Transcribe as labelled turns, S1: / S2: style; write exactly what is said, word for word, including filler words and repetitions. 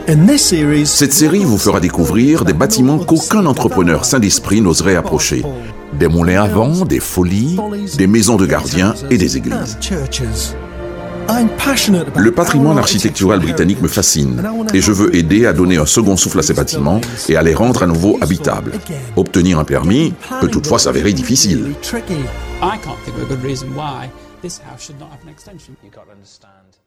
S1: Cette série vous fera découvrir des bâtiments qu'aucun entrepreneur sain d'esprit n'oserait approcher. Des moulins à vent, des folies, des maisons de gardiens et des églises. Le patrimoine architectural britannique me fascine et je veux aider à donner un second souffle à ces bâtiments et à les rendre à nouveau habitables. Obtenir un permis peut toutefois s'avérer difficile.
S2: I can't think of a good reason why this house should not have an extension. You got to understand.